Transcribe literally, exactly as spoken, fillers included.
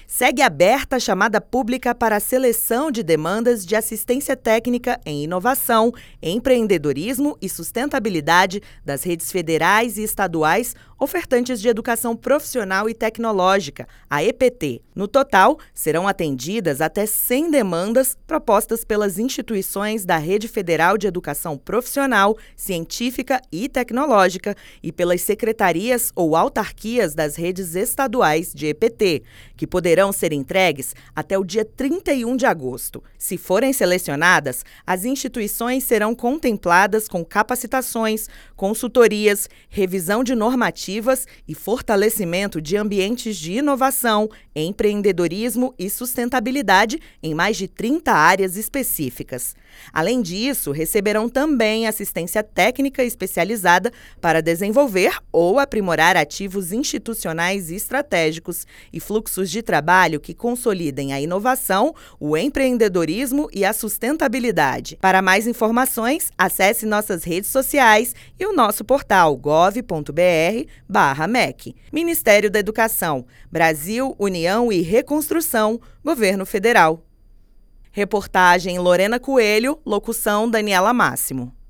Segue aberta a chamada pública para a seleção de demandas de assistência técnica em inovação, empreendedorismo e sustentabilidade das redes federais e estaduais ofertantes de educação profissional e tecnológica, a E P T. No total, serão atendidas até cem demandas propostas pelas instituições da Rede Federal de Educação Profissional, Científica e Tecnológica e pelas secretarias ou autarquias das redes estaduais de E P T, que poderão ser entregues até o dia trinta e um de agosto. Se forem selecionadas, as instituições serão contempladas com capacitações, consultorias, revisão de normativas e fortalecimento de ambientes de inovação, empreendedorismo e sustentabilidade em mais de trinta áreas específicas. Além disso, receberão também assistência técnica especializada para desenvolver ou aprimorar ativos institucionais e estratégicos e fluxos de trabalho que consolidem a inovação, o empreendedorismo e a sustentabilidade. Para mais informações, acesse nossas redes sociais e o nosso portal gov ponto br barra M E C. Ministério da Educação, Brasil, União e Reconstrução, Governo Federal. Reportagem Lorena Coelho, locução Daniela Máximo.